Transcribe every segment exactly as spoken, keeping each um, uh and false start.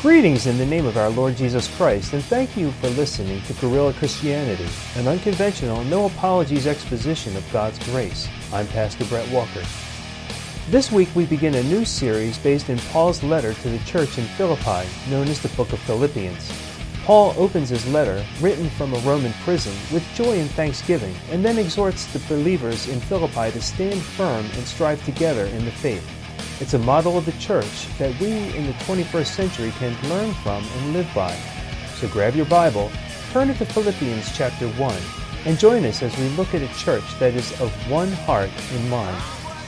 Greetings in the name of our Lord Jesus Christ, and thank you for listening to Guerrilla Christianity, an unconventional, no apologies exposition of God's grace. I'm Pastor Brett Walker. This week we begin a new series based in Paul's letter to the church in Philippi, known as the Book of Philippians. Paul opens his letter, written from a Roman prison, with joy and thanksgiving, and then exhorts the believers in Philippi to stand firm and strive together in the faith. It's a model of the church that we in the twenty-first century can learn from and live by. So grab your Bible, turn it to Philippians chapter one, and join us as we look at a church that is of one heart and mind.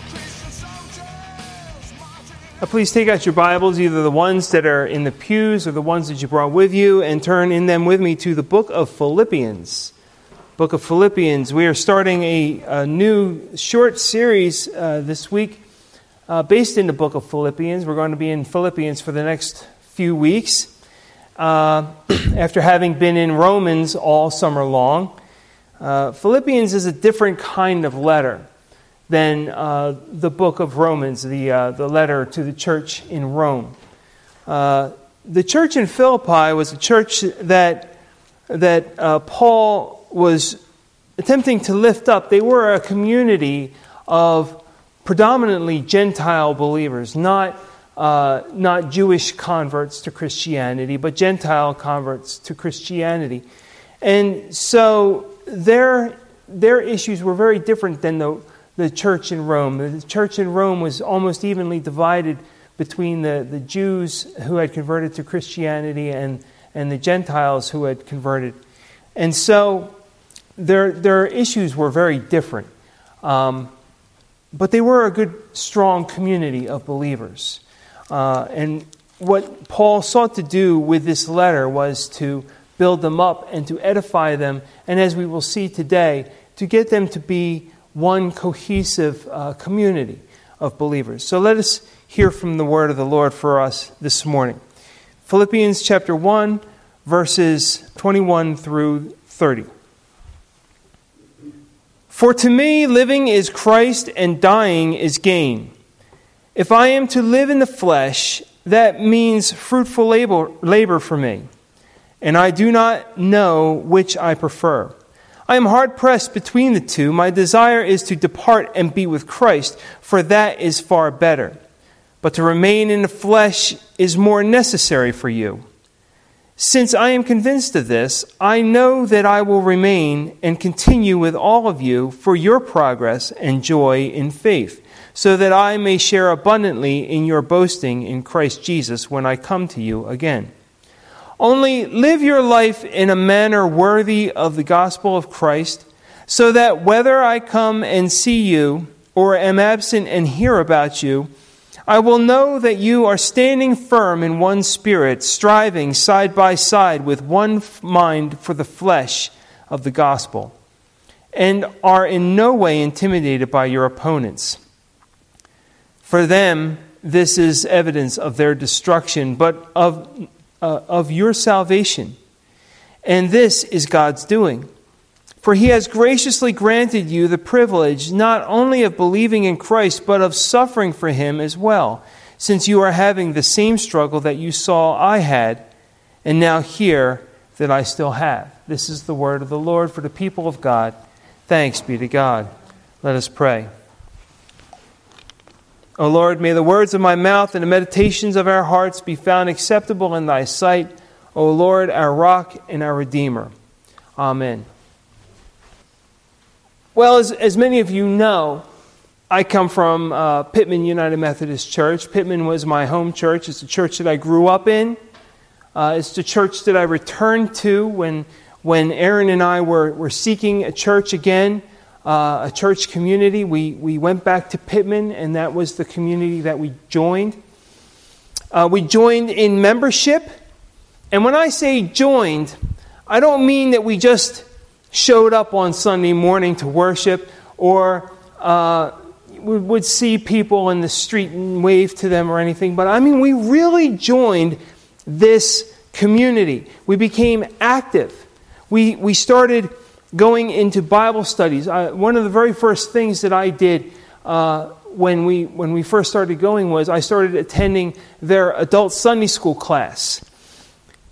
Now please take out your Bibles, either the ones that are in the pews or the ones that you brought with you, and turn in them with me to the book of Philippians. Book of Philippians. We are starting a, a new short series uh, this week. Uh, based in the book of Philippians. We're going to be in Philippians for the next few weeks. Uh, after having been in Romans all summer long, uh, Philippians is a different kind of letter than uh, the book of Romans, the uh, the letter to the church in Rome. Uh, the church in Philippi was a church that that uh, Paul was attempting to lift up. They were a community of predominantly Gentile believers, not uh, not Jewish converts to Christianity, but Gentile converts to Christianity. And so their their issues were very different than the, the church in Rome. The church in Rome was almost evenly divided between the, the Jews who had converted to Christianity and, and the Gentiles who had converted. And so their, their issues were very different. Um, But they were a good, strong community of believers. Uh, and what Paul sought to do with this letter was to build them up and to edify them, and as we will see today, to get them to be one cohesive uh, community of believers. So let us hear from the word of the Lord for us this morning. Philippians chapter one, verses twenty-one through thirty. For to me, living is Christ and dying is gain. If I am to live in the flesh, that means fruitful labor, labor for me. And I do not know which I prefer. I am hard-pressed between the two. My desire is to depart and be with Christ, for that is far better. But to remain in the flesh is more necessary for you. Since I am convinced of this, I know that I will remain and continue with all of you for your progress and joy in faith, so that I may share abundantly in your boasting in Christ Jesus when I come to you again. Only live your life in a manner worthy of the gospel of Christ, so that whether I come and see you or am absent and hear about you, I will know that you are standing firm in one spirit, striving side by side with one mind for the flesh of the gospel, and are in no way intimidated by your opponents. For them, this is evidence of their destruction, but of, uh, of your salvation. And this is God's doing. For he has graciously granted you the privilege not only of believing in Christ, but of suffering for him as well, since you are having the same struggle that you saw I had, and now hear that I still have. This is the word of the Lord for the people of God. Thanks be to God. Let us pray. O Lord, may the words of my mouth and the meditations of our hearts be found acceptable in thy sight, O Lord, our rock and our Redeemer. Amen. Well, as, as many of you know, I come from uh, Pittman United Methodist Church. Pittman was my home church. It's the church that I grew up in. Uh, it's the church that I returned to when when Aaron and I were, were seeking a church again, uh, a church community. We, we went back to Pittman, and that was the community that we joined. Uh, we joined in membership. And when I say joined, I don't mean that we just showed up on Sunday morning to worship, or uh, we would see people in the street and wave to them or anything. But I mean, we really joined this community. We became active. We we started going into Bible studies. Uh, one of the very first things that I did uh, when we when we first started going was I started attending their adult Sunday school class.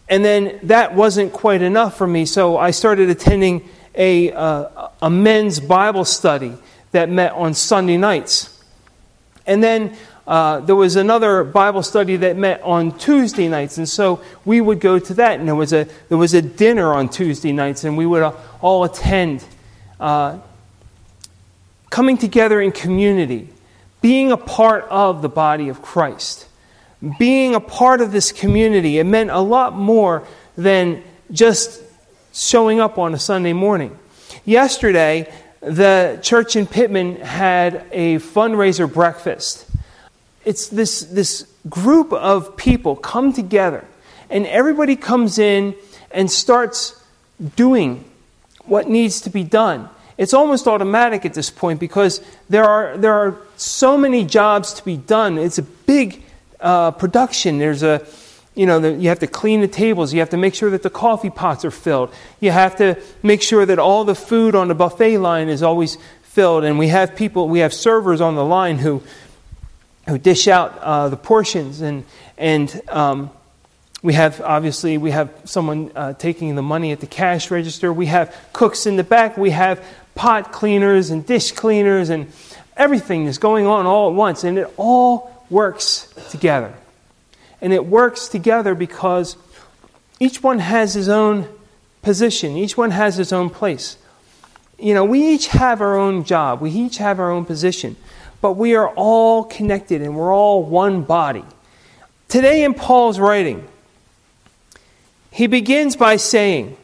And then that wasn't quite enough for me, so I started attending a, uh, a men's Bible study that met on Sunday nights. And then uh, there was another Bible study that met on Tuesday nights, and so we would go to that. And there was a there was a dinner on Tuesday nights, and we would uh, all attend, uh, coming together in community, being a part of the body of Christ. Being a part of this community, it meant a lot more than just showing up on a Sunday morning. Yesterday, the church in Pittman had a fundraiser breakfast. It's this, this group of people come together, and everybody comes in and starts doing what needs to be done. It's almost automatic at this point because there are there are so many jobs to be done. It's a big uh, production. There's a, you know, the, you have to clean the tables. You have to make sure that the coffee pots are filled. You have to make sure that all the food on the buffet line is always filled. And we have people, we have servers on the line who who dish out uh, the portions, and and um, we have obviously we have someone uh, taking the money at the cash register. We have cooks in the back. We have pot cleaners and dish cleaners, and everything is going on all at once, and it all works together. And it works together because each one has his own position. Each one has his own place. You know, we each have our own job. We each have our own position. But we are all connected, and we're all one body. Today in Paul's writing, he begins by saying,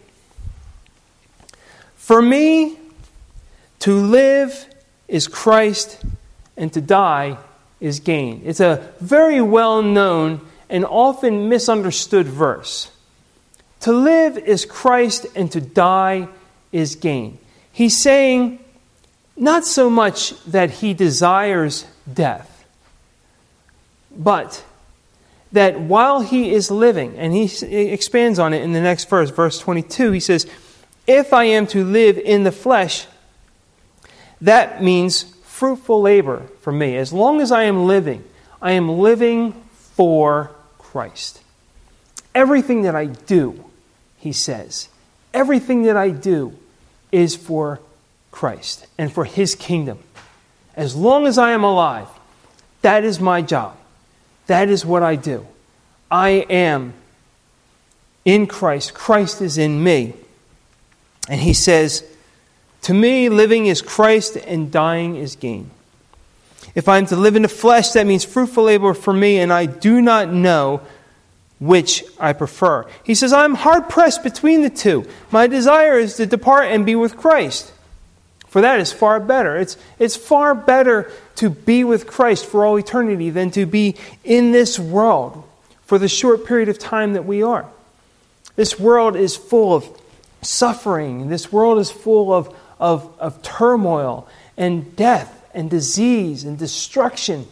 "For me, to live is Christ, and to die is gain." It's a very well-known and often misunderstood verse. To live is Christ, and to die is gain. He's saying not so much that he desires death, but that while he is living, and he expands on it in the next verse, verse twenty-two, he says, "If I am to live in the flesh, that means fruitful labor for me. As long as I am living, I am living for Christ. Everything that I do," he says, "everything that I do is for Christ and for His kingdom. As long as I am alive, that is my job. That is what I do. I am in Christ. Christ is in me." And he says, "To me, living is Christ and dying is gain. If I am to live in the flesh, that means fruitful labor for me, and I do not know which I prefer." He says, "I'm hard-pressed between the two. My desire is to depart and be with Christ, for that is far better." It's, it's far better to be with Christ for all eternity than to be in this world for the short period of time that we are. This world is full of suffering. This world is full of, of, of turmoil and death and disease and destruction.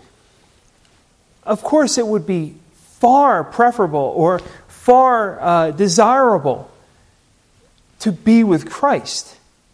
Of course, it would be far preferable or far uh, desirable to be with Christ.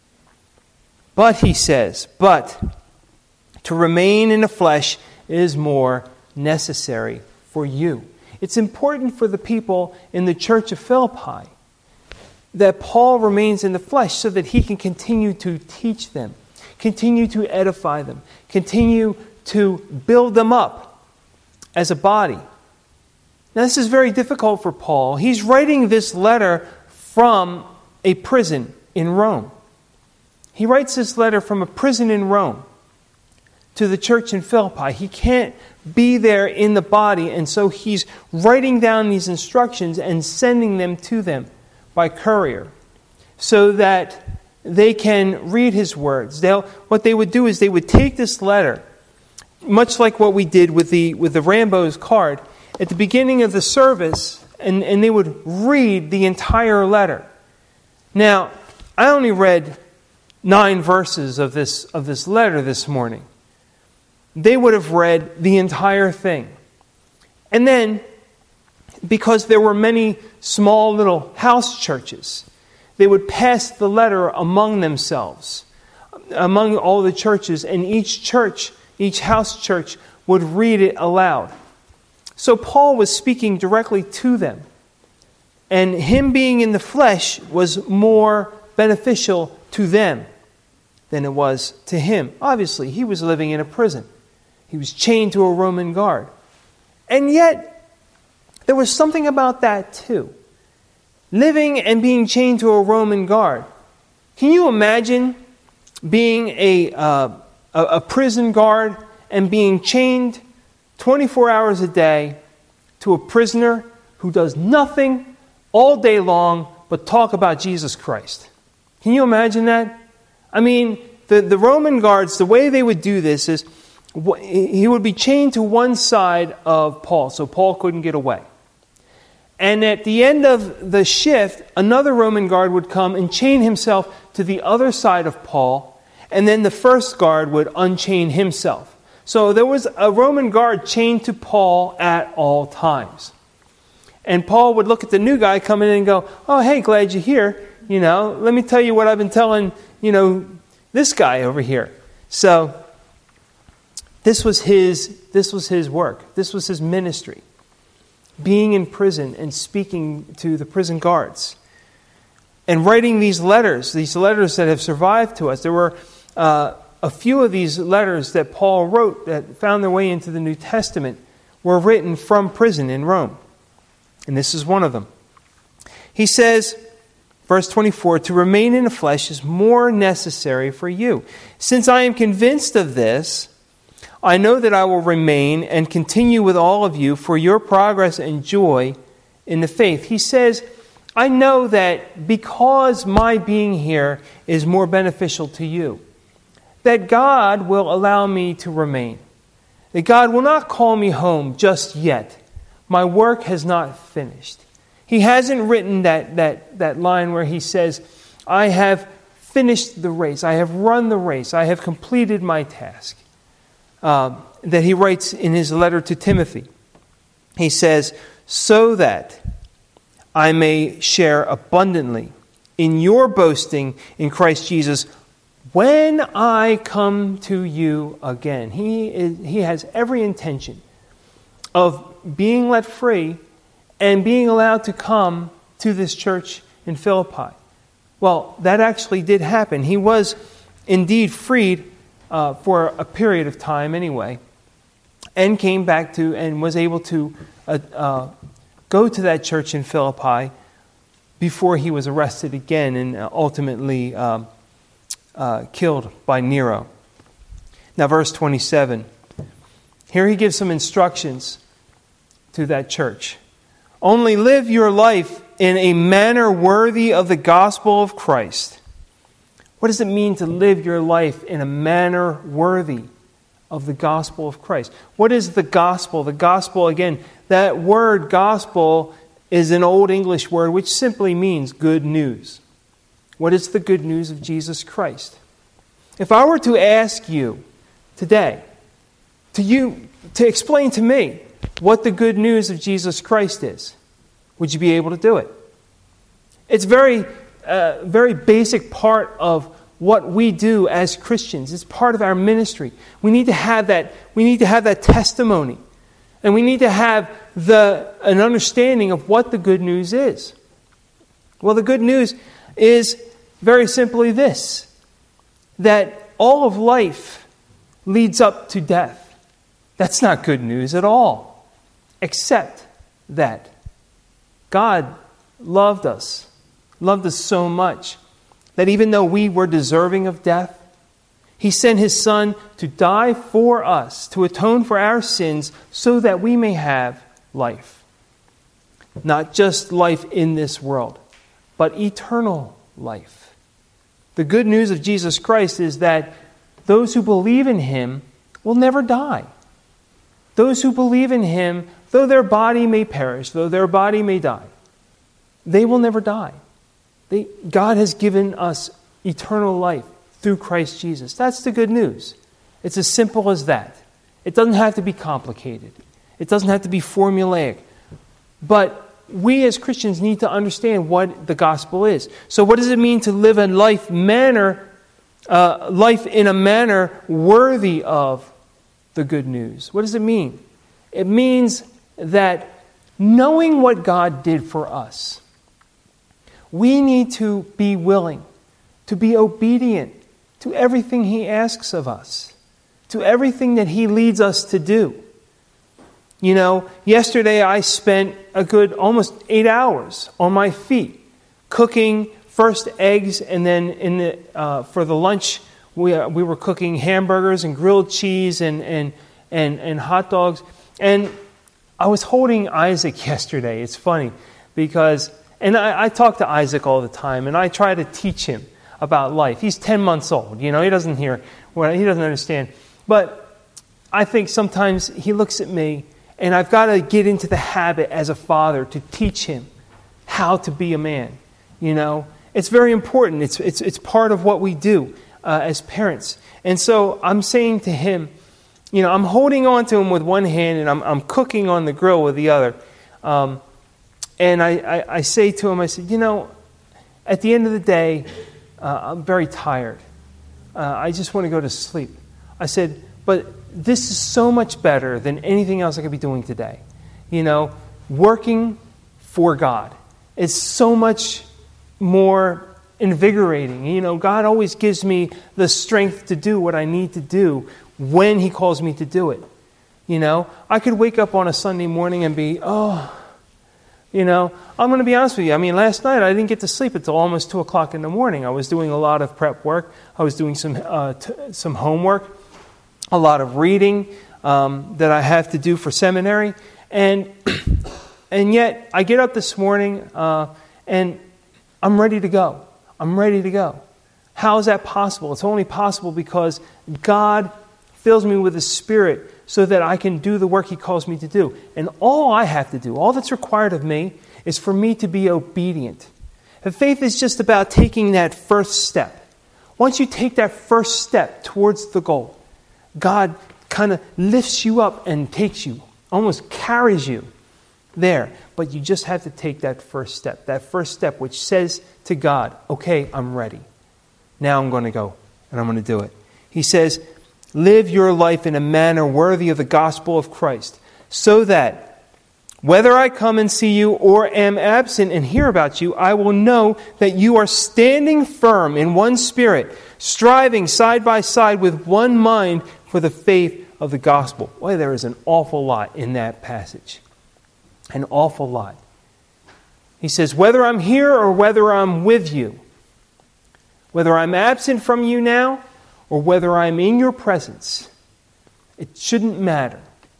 But, he says, but to remain in the flesh is more necessary for you. It's important for the people in the church of Philippi that Paul remains in the flesh so that he can continue to teach them, continue to edify them, continue to build them up as a body. Now, this is very difficult for Paul. He's writing this letter from a prison in Rome. He writes this letter from a prison in Rome to the church in Philippi. He can't be there in the body, and so he's writing down these instructions and sending them to them by courier so that they can read his words. They'll, what they would do is they would take this letter, much like what we did with the with the Rambo's card, at the beginning of the service, and, and they would read the entire letter. Now, I only read nine verses of this of this letter this morning. They would have read the entire thing. And then, because there were many small little house churches, they would pass the letter among themselves, among all the churches, and each church, each house church, would read it aloud. So Paul was speaking directly to them. And him being in the flesh was more beneficial to them than it was to him. Obviously, he was living in a prison. He was chained to a Roman guard. And yet, there was something about that too. Living and being chained to a Roman guard. Can you imagine being a, uh, a, a prison guard and being chained twenty-four hours a day to a prisoner who does nothing all day long but talk about Jesus Christ? Can you imagine that? I mean, the, the Roman guards, the way they would do this is he would be chained to one side of Paul, so Paul couldn't get away. And at the end of the shift, another Roman guard would come and chain himself to the other side of Paul, and then the first guard would unchain himself. So there was a Roman guard chained to Paul at all times. And Paul would look at the new guy coming in and go, "Oh, hey, glad you're here. You know, let me tell you what I've been telling, you know, this guy over here." So this was his this was his work. This was his ministry. Being in prison and speaking to the prison guards. And writing these letters, these letters that have survived to us. There were uh, a few of these letters that Paul wrote that found their way into the New Testament were written from prison in Rome. And this is one of them. He says, verse twenty-four, "To remain in the flesh is more necessary for you. Since I am convinced of this, I know that I will remain and continue with all of you for your progress and joy in the faith." He says, I know that because my being here is more beneficial to you, that God will allow me to remain. That God will not call me home just yet. My work has not finished. He hasn't written that, that, that line where he says, I have finished the race. I have run the race. I have completed my task. Uh, that he writes in his letter to Timothy. He says, so that I may share abundantly in your boasting in Christ Jesus when I come to you again. He is, he has every intention of being let free and being allowed to come to this church in Philippi. Well, that actually did happen. He was indeed freed uh, for a period of time anyway, and came back to and was able to uh, uh, go to that church in Philippi before he was arrested again and ultimately um, uh, killed by Nero. Now, verse twenty-seven. Here he gives some instructions to that church. Only live your life in a manner worthy of the gospel of Christ. What does it mean to live your life in a manner worthy of the gospel of Christ? What is the gospel? The gospel, again, that word gospel is an Old English word which simply means good news. What is the good news of Jesus Christ? If I were to ask you today, to you, to explain to me what the good news of Jesus Christ is, would you be able to do it? It's very, uh, very basic part of what we do as Christians. It's part of our ministry. We need to have that. We need to have that testimony, and we need to have the an understanding of what the good news is. Well, the good news is very simply this: that all of life leads up to death. That's not good news at all, except that God loved us, loved us so much, that even though we were deserving of death, He sent His Son to die for us, to atone for our sins, so that we may have life. Not just life in this world, but eternal life. The good news of Jesus Christ is that those who believe in Him will never die. Those who believe in Him, though their body may perish, though their body may die, they will never die. They, God has given us eternal life through Christ Jesus. That's the good news. It's as simple as that. It doesn't have to be complicated. It doesn't have to be formulaic. But we as Christians need to understand what the gospel is. So what does it mean to live a life manner, uh, life in a manner worthy of the good news? What does it mean? It means that knowing what God did for us, We need to be willing, to be obedient to everything He asks of us, to everything that He leads us to do. You know, yesterday I spent a good almost eight hours on my feet cooking first eggs, and then in the uh, for the lunch we uh, we were cooking hamburgers and grilled cheese and and and and hot dogs. And I was holding Isaac yesterday. It's funny because, and I, I talk to Isaac all the time, and I try to teach him about life. He's ten months old. You know, he doesn't hear, well, he doesn't understand. But I think sometimes he looks at me, and I've got to get into the habit as a father to teach him how to be a man. You know, it's very important. It's it's it's part of what we do uh, as parents. And so I'm saying to him, you know, I'm holding on to him with one hand, and I'm I'm cooking on the grill with the other. Um, and I, I, I say to him, I said, you know, at the end of the day, uh, I'm very tired. Uh, I just want to go to sleep. I said, but this is so much better than anything else I could be doing today. You know, working for God is so much more invigorating. You know, God always gives me the strength to do what I need to do when He calls me to do it. You know, I could wake up on a Sunday morning and be, oh, you know, I'm going to be honest with you. I mean, last night I didn't get to sleep until almost two o'clock in the morning. I was doing a lot of prep work. I was doing some uh, t- some homework, a lot of reading um, that I have to do for seminary. And and yet I get up this morning uh, and I'm ready to go. I'm ready to go. How is that possible? It's only possible because God fills me with His Spirit so that I can do the work He calls me to do. And all I have to do, all that's required of me, is for me to be obedient. And faith is just about taking that first step. Once you take that first step towards the goal, God kind of lifts you up and takes you, almost carries you there. But you just have to take that first step, that first step which says to God, okay, I'm ready. Now I'm going to go and I'm going to do it. He says, live your life in a manner worthy of the gospel of Christ, so that whether I come and see you or am absent and hear about you, I will know that you are standing firm in one spirit, striving side by side with one mind for the faith of the gospel. Boy, there is an awful lot in that passage. An awful lot. He says, whether I'm here or whether I'm with you, whether I'm absent from you now or whether I'm in your presence, it shouldn't matter.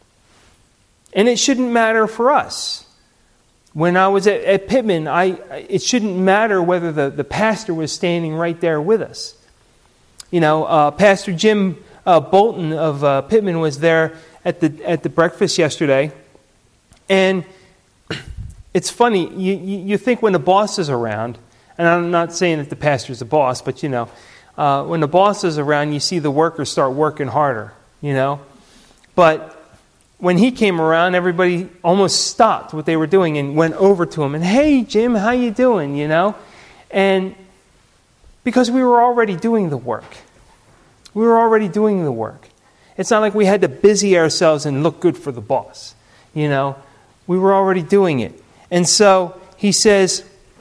And it shouldn't matter for us. When I was at, at Pittman, I, it shouldn't matter whether the, the pastor was standing right there with us. You know, uh, Pastor Jim uh, Bolton of uh, Pittman was there at the at the breakfast yesterday. And it's funny, you, you, you think when the boss is around, and I'm not saying that the pastor's the boss, but you know, uh, when the boss is around, you see the workers start working harder, you know. But when he came around, everybody almost stopped what they were doing and went over to him and, hey, Jim, how you doing, you know? And because we were already doing the work. We were already doing the work. It's not like we had to busy ourselves and look good for the boss, you know. We were already doing it. And so he says,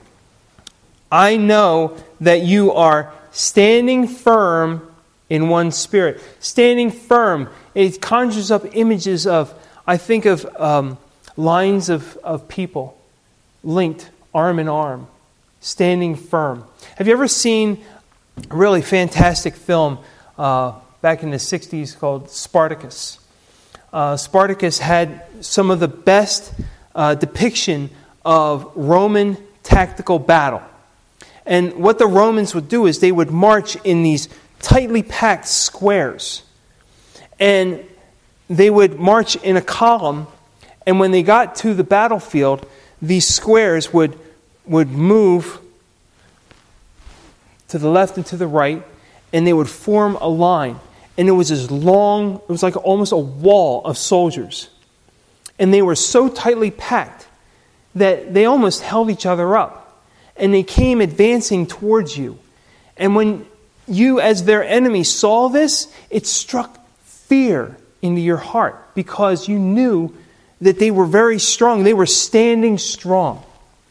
I know that you are standing firm in one spirit. Standing firm, it conjures up images of, I think of um, lines of, of people linked arm in arm, standing firm. Have you ever seen a really fantastic film uh, back in the sixties called Spartacus? Uh, Spartacus had some of the best uh, depiction of Roman tactical battle. And what the Romans would do is they would march in these tightly packed squares. And they would march in a column, and when they got to the battlefield, these squares would, would move to the left and to the right, and they would form a line. And it was as long, it was like almost a wall of soldiers. And they were so tightly packed that they almost held each other up. And they came advancing towards you. And when you, as their enemy, saw this, it struck fear into your heart because you knew that they were very strong. They were standing strong.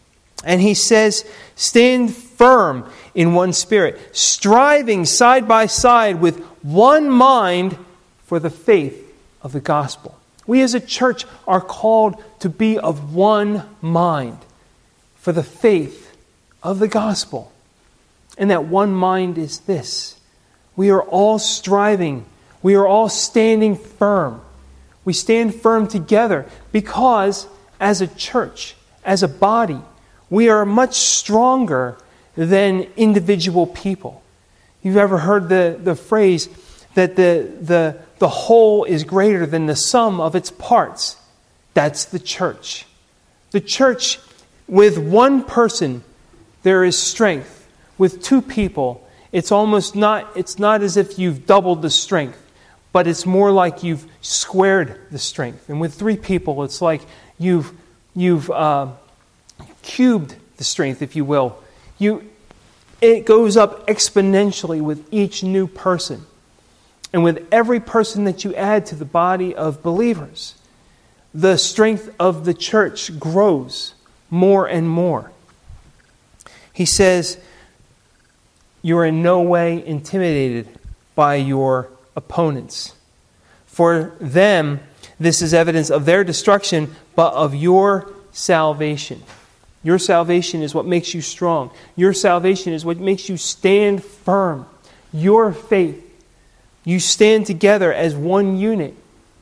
And he says, stand firm in one spirit, striving side by side with one mind for the faith of the gospel. We as a church are called to be of one mind for the faith of the gospel. And that one mind is this: we are all striving, we are all standing firm. We stand firm together because as a church, as a body, we are much stronger than individual people. You've ever heard the, the phrase that the, the, the whole is greater than the sum of its parts? That's the church. The church, with one person, there is strength. With two people, it's almost not, it's not as if you've doubled the strength, but it's more like you've squared the strength. And with three people, it's like you've, you've uh, cubed the strength, if you will. You, it goes up exponentially with each new person. And with every person that you add to the body of believers, the strength of the church grows more and more. He says, you are in no way intimidated by your opponents. For them, this is evidence of their destruction, but of your salvation. Your salvation is what makes you strong. Your salvation is what makes you stand firm. Your faith. You stand together as one unit.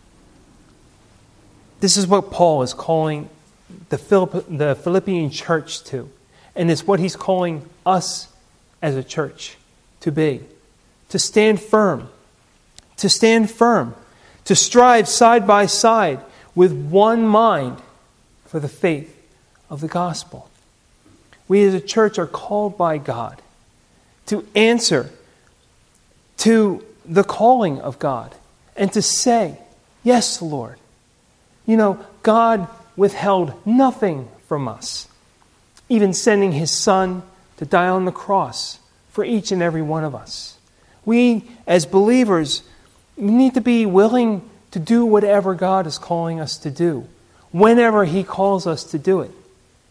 This is what Paul is calling the Philipp- the Philippian church to. And it's what he's calling us as a church to be. To stand firm. To stand firm. To strive side by side with one mind for the faith of the gospel. We as a church are called by God to answer to the calling of God and to say, yes, Lord. You know, God withheld nothing from us, even sending His Son to die on the cross for each and every one of us. We, as believers, need to be willing to do whatever God is calling us to do, whenever He calls us to do it,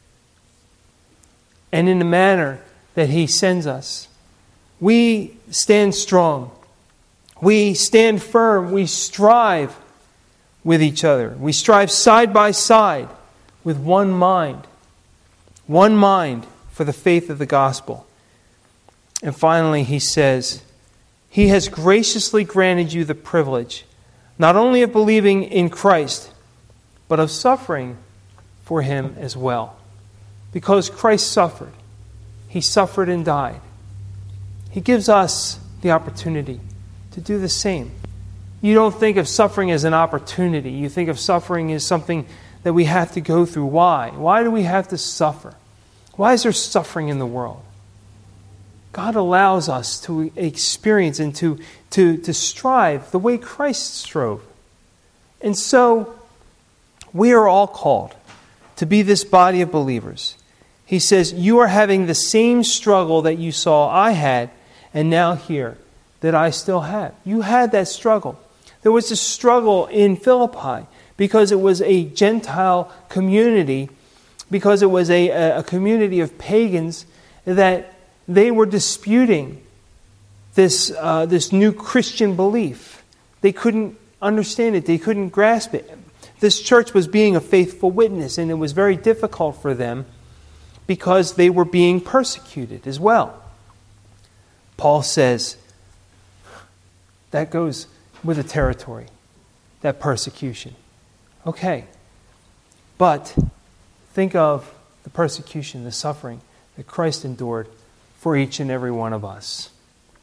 and in the manner that He sends us. We stand strong. We stand firm. We strive with each other. We strive side by side with one mind. One mind for the faith of the gospel. And finally, he says, He has graciously granted you the privilege, not only of believing in Christ, but of suffering for Him as well. Because Christ suffered. He suffered and died. He gives us the opportunity to do the same. You don't think of suffering as an opportunity. You think of suffering as something that we have to go through. Why? Why do we have to suffer? Why is there suffering in the world? God allows us to experience and to, to, to strive the way Christ strove. And so, we are all called to be this body of believers. He says, you are having the same struggle that you saw I had, and now hear that I still have. You had that struggle. There was a struggle in Philippi because it was a Gentile community, because it was a, a community of pagans that they were disputing this, uh, this new Christian belief. They couldn't understand it. They couldn't grasp it. This church was being a faithful witness, and it was very difficult for them because they were being persecuted as well. Paul says that goes with the territory, that persecution. Okay, but think of the persecution, the suffering that Christ endured for each and every one of us.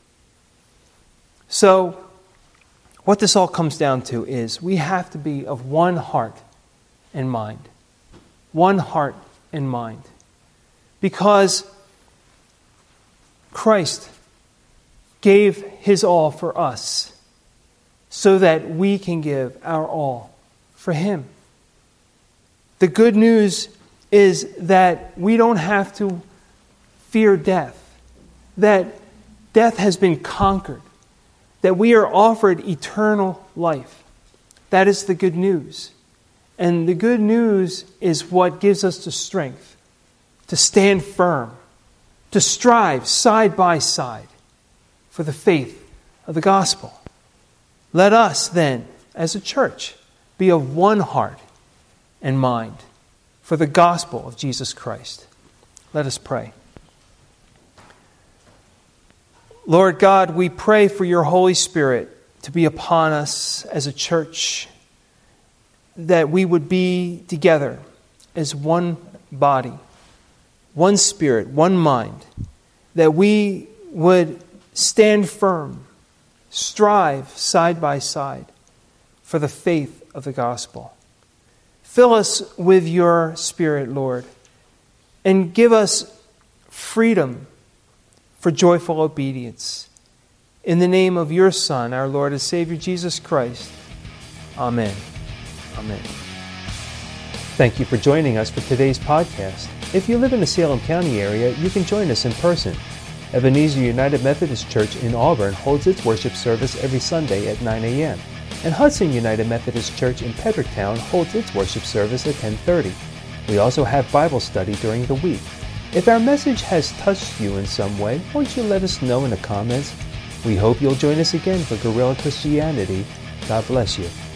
So, what this all comes down to is we have to be of one heart and mind. One heart and mind. Because Christ gave His all for us so that we can give our all for Him. The good news is that we don't have to fear death. That death has been conquered. That we are offered eternal life. That is the good news. And the good news is what gives us the strength to stand firm, to strive side by side for the faith of the gospel. Let us then, as a church, be of one heart and mind for the gospel of Jesus Christ. Let us pray. Lord God, we pray for your Holy Spirit to be upon us as a church, that we would be together as one body, one spirit, one mind, that we would stand firm, strive side by side for the faith of the gospel. Fill us with your Spirit, Lord, and give us freedom for joyful obedience. In the name of your Son, our Lord and Savior, Jesus Christ. Amen. Amen. Thank you for joining us for today's podcast. If you live in the Salem County area, you can join us in person. Ebenezer United Methodist Church in Auburn holds its worship service every Sunday at nine a.m. and Hudson United Methodist Church in Pedricktown holds its worship service at ten thirty. We also have Bible study during the week. If our message has touched you in some way, won't you let us know in the comments? We hope you'll join us again for Guerrilla Christianity. God bless you.